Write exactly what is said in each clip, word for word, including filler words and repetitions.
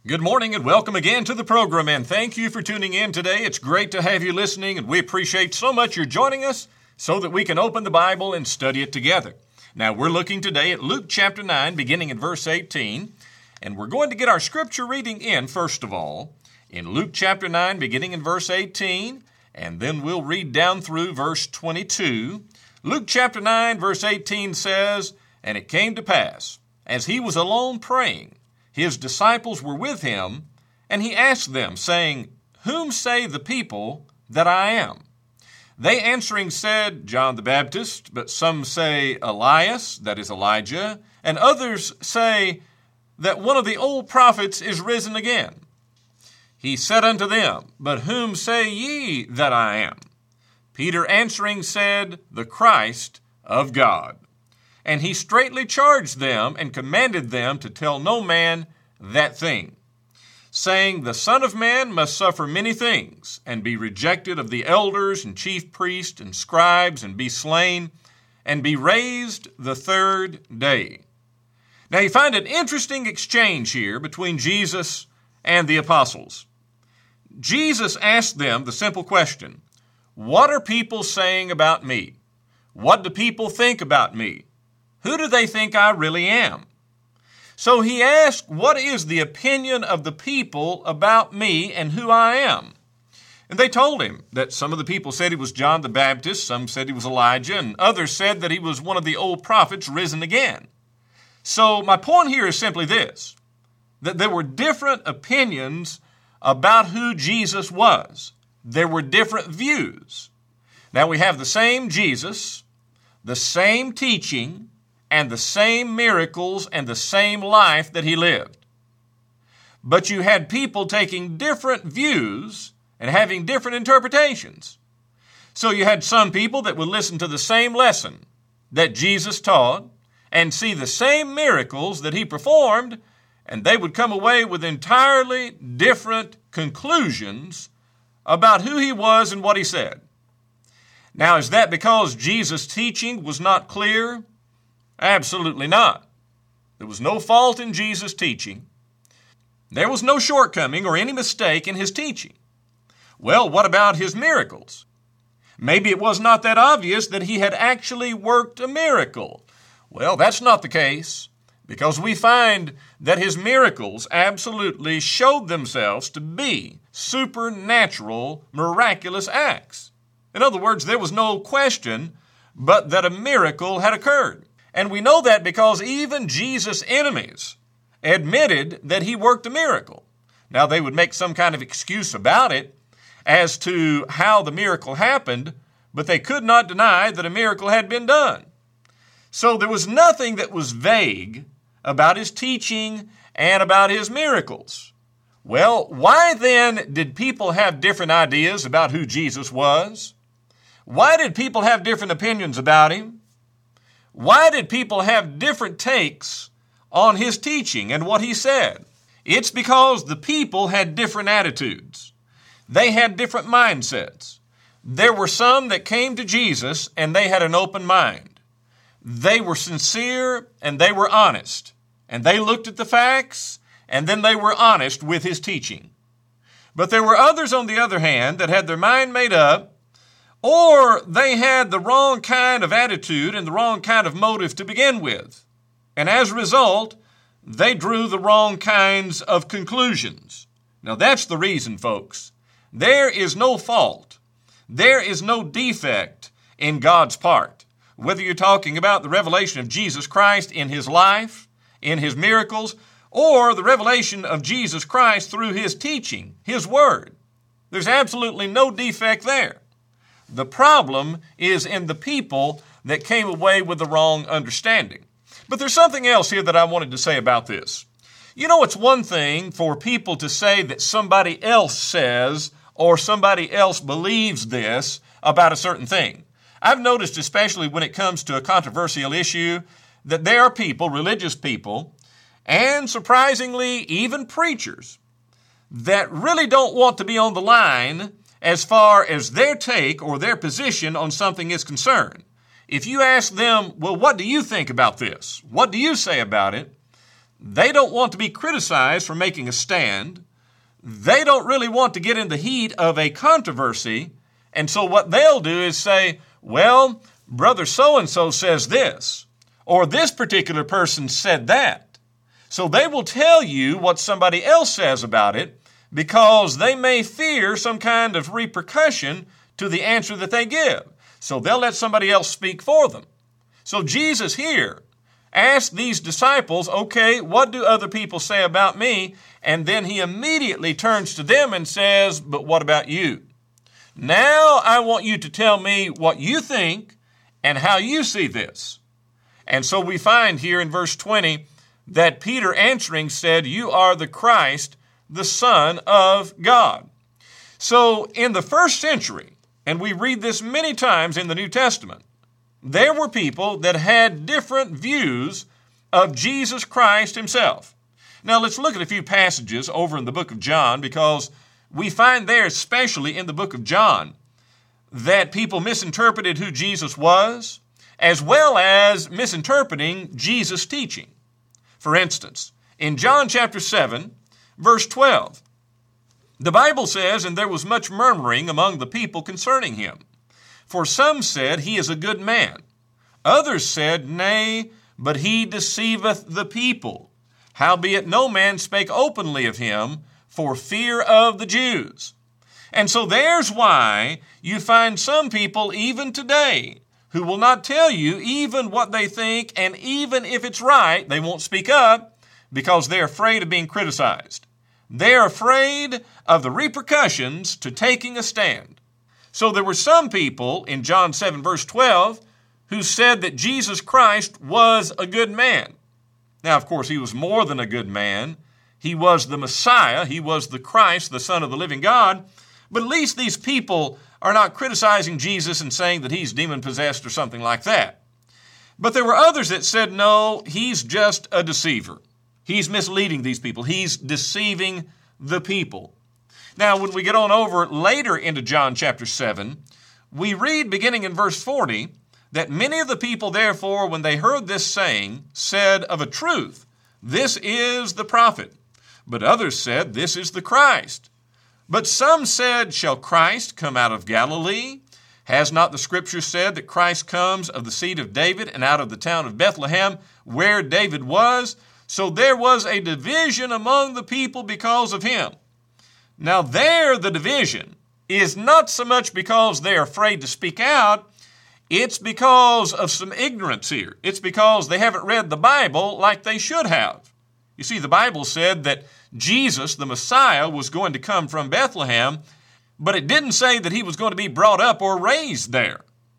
Good morning and welcome again to the program, and thank you for tuning in today. It's great to have you listening, and we appreciate so much you're joining us so that we can open the Bible and study it together. Now, we're looking today at Luke chapter nine, beginning in verse eighteen, and we're going to get our scripture reading in, first of all, in Luke chapter nine, beginning in verse eighteen, and then we'll read down through verse twenty-two. Luke chapter nine, verse eighteen says, "And it came to pass, as he was alone praying, his disciples were with him, and he asked them, saying, Whom say the people that I am? They answering said, John the Baptist, but some say Elias, that is Elijah, and others say that one of the old prophets is risen again. He said unto them, But whom say ye that I am? Peter answering said, The Christ of God. And he straitly charged them and commanded them to tell no man that thing, saying, The Son of Man must suffer many things, and be rejected of the elders and chief priests and scribes, and be slain, and be raised the third day." Now you find an interesting exchange here between Jesus and the apostles. Jesus asked them the simple question, What are people saying about me? What do people think about me? Who do they think I really am? So he asked, what is the opinion of the people about me and who I am? And they told him that some of the people said he was John the Baptist, some said he was Elijah, and others said that he was one of the old prophets risen again. So my point here is simply this, that there were different opinions about who Jesus was. There were different views. Now we have the same Jesus, the same teaching, and the same miracles and the same life that he lived. But you had people taking different views and having different interpretations. So you had some people that would listen to the same lesson that Jesus taught and see the same miracles that he performed, and they would come away with entirely different conclusions about who he was and what he said. Now, is that because Jesus' teaching was not clear? Absolutely not. There was no fault in Jesus' teaching. There was no shortcoming or any mistake in his teaching. Well, what about his miracles? Maybe it was not that obvious that he had actually worked a miracle. Well, that's not the case, because we find that his miracles absolutely showed themselves to be supernatural, miraculous acts. In other words, there was no question but that a miracle had occurred. And we know that because even Jesus' enemies admitted that he worked a miracle. Now, they would make some kind of excuse about it as to how the miracle happened, but they could not deny that a miracle had been done. So there was nothing that was vague about his teaching and about his miracles. Well, why then did people have different ideas about who Jesus was? Why did people have different opinions about him? Why did people have different takes on his teaching and what he said? It's because the people had different attitudes. They had different mindsets. There were some that came to Jesus and they had an open mind. They were sincere and they were honest. And they looked at the facts and then they were honest with his teaching. But there were others, on the other hand, that had their mind made up, or they had the wrong kind of attitude and the wrong kind of motive to begin with. And as a result, they drew the wrong kinds of conclusions. Now that's the reason, folks. There is no fault. There is no defect in God's part. Whether you're talking about the revelation of Jesus Christ in his life, in his miracles, or the revelation of Jesus Christ through his teaching, his word. There's absolutely no defect there. The problem is in the people that came away with the wrong understanding. But there's something else here that I wanted to say about this. You know, it's one thing for people to say that somebody else says or somebody else believes this about a certain thing. I've noticed, especially when it comes to a controversial issue, that there are people, religious people, and surprisingly, even preachers, that really don't want to be on the line as far as their take or their position on something is concerned. If you ask them, well, what do you think about this? What do you say about it? They don't want to be criticized for making a stand. They don't really want to get in the heat of a controversy. And so what they'll do is say, well, brother so-and-so says this, or this particular person said that. So they will tell you what somebody else says about it because they may fear some kind of repercussion to the answer that they give. So they'll let somebody else speak for them. So Jesus here asked these disciples, okay, what do other people say about me? And then he immediately turns to them and says, but what about you? Now I want you to tell me what you think and how you see this. And so we find here in verse twenty that Peter answering said, you are the Christ, the Son of God. So in the first century, and we read this many times in the New Testament, there were people that had different views of Jesus Christ himself. Now let's look at a few passages over in the book of John, because we find there, especially in the book of John, that people misinterpreted who Jesus was, as well as misinterpreting Jesus' teaching. For instance, in John chapter seven, verse twelve, the Bible says, and there was much murmuring among the people concerning him. For some said, he is a good man. Others said, nay, but he deceiveth the people. Howbeit no man spake openly of him for fear of the Jews. And so there's why you find some people even today who will not tell you even what they think, and even if it's right, they won't speak up because they're afraid of being criticized. They're afraid of the repercussions to taking a stand. So there were some people in John seven verse twelve who said that Jesus Christ was a good man. Now, of course, he was more than a good man. He was the Messiah. He was the Christ, the Son of the living God. But at least these people are not criticizing Jesus and saying that he's demon-possessed or something like that. But there were others that said, no, he's just a deceiver. He's misleading these people. He's deceiving the people. Now, when we get on over later into John chapter seven, we read beginning in verse forty, that many of the people, therefore, when they heard this saying, said of a truth, this is the prophet. But others said, this is the Christ. But some said, shall Christ come out of Galilee? Has not the Scripture said that Christ comes of the seed of David and out of the town of Bethlehem, where David was? So there was a division among the people because of him. Now there, the division is not so much because they're afraid to speak out. It's because of some ignorance here. It's because they haven't read the Bible like they should have. You see, the Bible said that Jesus, the Messiah, was going to come from Bethlehem, but it didn't say that he was going to be brought up or raised there.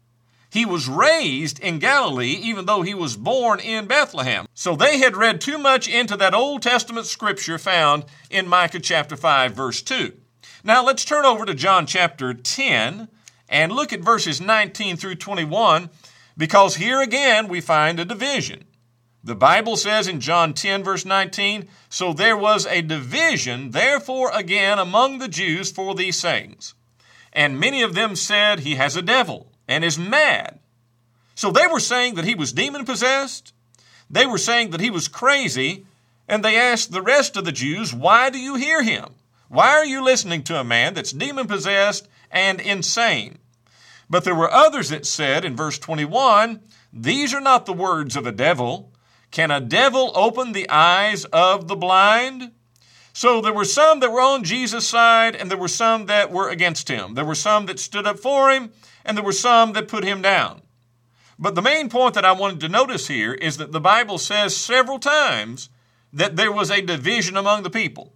He was raised in Galilee, even though he was born in Bethlehem. So they had read too much into that Old Testament scripture found in Micah chapter five, verse two. Now let's turn over to John chapter ten and look at verses nineteen through twenty-one, because here again we find a division. The Bible says in John ten, verse nineteen, so there was a division, therefore again among the Jews for these sayings. And many of them said, he has a devil and is mad. So they were saying that he was demon-possessed. They were saying that he was crazy. And they asked the rest of the Jews, why do you hear him? Why are you listening to a man that's demon-possessed and insane? But there were others that said in verse twenty-one, these are not the words of a devil. Can a devil open the eyes of the blind? So there were some that were on Jesus' side, and there were some that were against him. There were some that stood up for him, and there were some that put him down. But the main point that I wanted to notice here is that the Bible says several times that there was a division among the people.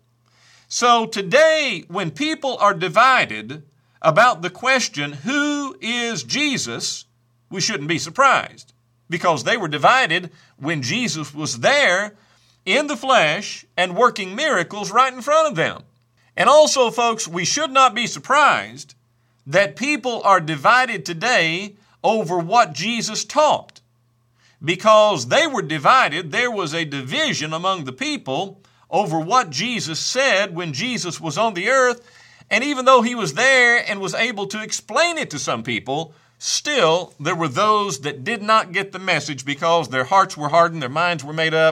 So today, when people are divided about the question, who is Jesus, we shouldn't be surprised, because they were divided when Jesus was there in the flesh and working miracles right in front of them. And also, folks, we should not be surprised that people are divided today over what Jesus taught. Because they were divided, there was a division among the people over what Jesus said when Jesus was on the earth. And even though he was there and was able to explain it to some people, still there were those that did not get the message because their hearts were hardened, their minds were made up.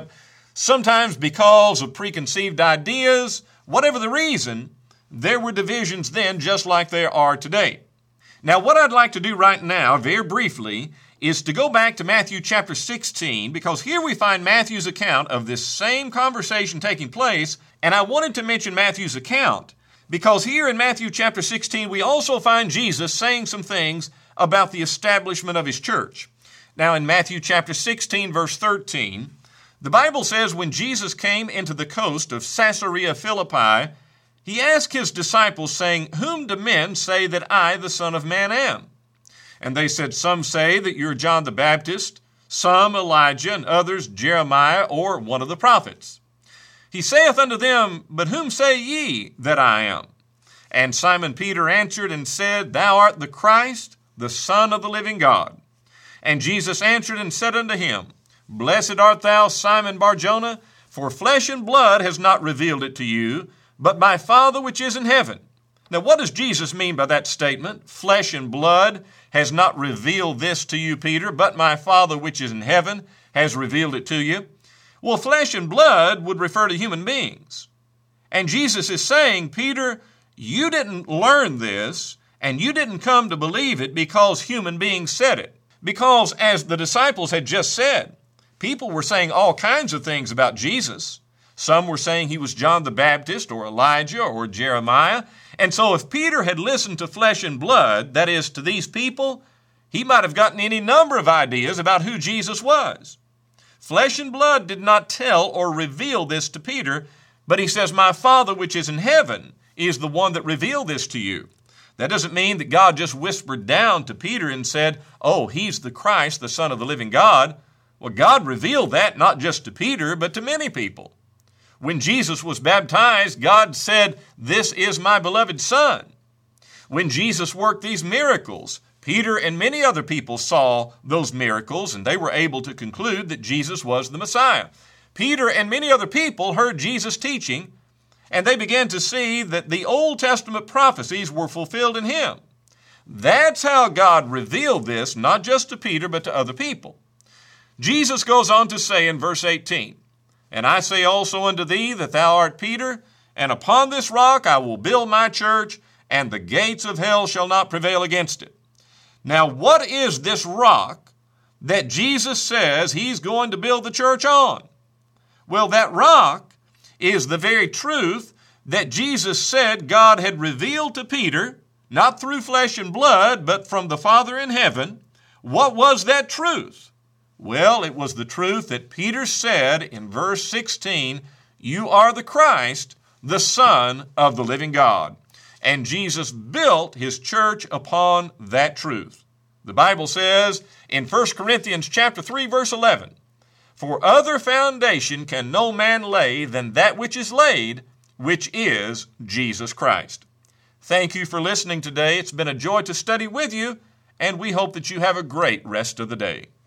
Sometimes because of preconceived ideas, whatever the reason, there were divisions then just like there are today. Now, what I'd like to do right now, very briefly, is to go back to Matthew chapter sixteen, because here we find Matthew's account of this same conversation taking place, and I wanted to mention Matthew's account because here in Matthew chapter sixteen, we also find Jesus saying some things about the establishment of his church. Now, in Matthew chapter sixteen, verse thirteen, the Bible says, when Jesus came into the coast of Caesarea Philippi, he asked his disciples, saying, "Whom do men say that I, the Son of Man, am?" And they said, "Some say that you're John the Baptist, some Elijah, and others Jeremiah, or one of the prophets." He saith unto them, "But whom say ye that I am?" And Simon Peter answered and said, "Thou art the Christ, the Son of the living God." And Jesus answered and said unto him, "Blessed art thou, Simon Bar-Jonah, for flesh and blood has not revealed it to you, but my Father which is in heaven." Now, what does Jesus mean by that statement? Flesh and blood has not revealed this to you, Peter, but my Father which is in heaven has revealed it to you. Well, flesh and blood would refer to human beings. And Jesus is saying, Peter, you didn't learn this, and you didn't come to believe it because human beings said it. Because, as the disciples had just said, people were saying all kinds of things about Jesus. Some were saying he was John the Baptist or Elijah or Jeremiah. And so if Peter had listened to flesh and blood, that is, to these people, he might have gotten any number of ideas about who Jesus was. Flesh and blood did not tell or reveal this to Peter, but he says, my Father which is in heaven is the one that revealed this to you. That doesn't mean that God just whispered down to Peter and said, oh, he's the Christ, the Son of the living God. Well, God revealed that not just to Peter, but to many people. When Jesus was baptized, God said, this is my beloved Son. When Jesus worked these miracles, Peter and many other people saw those miracles, and they were able to conclude that Jesus was the Messiah. Peter and many other people heard Jesus teaching, and they began to see that the Old Testament prophecies were fulfilled in him. That's how God revealed this, not just to Peter, but to other people. Jesus goes on to say in verse eighteen, "And I say also unto thee that thou art Peter, and upon this rock I will build my church, and the gates of hell shall not prevail against it." Now, what is this rock that Jesus says he's going to build the church on? Well, that rock is the very truth that Jesus said God had revealed to Peter, not through flesh and blood, but from the Father in heaven. What was that truth? Well, it was the truth that Peter said in verse sixteen, "You are the Christ, the Son of the living God." And Jesus built his church upon that truth. The Bible says in First Corinthians chapter three, verse eleven, "For other foundation can no man lay than that which is laid, which is Jesus Christ." Thank you for listening today. It's been a joy to study with you, and we hope that you have a great rest of the day.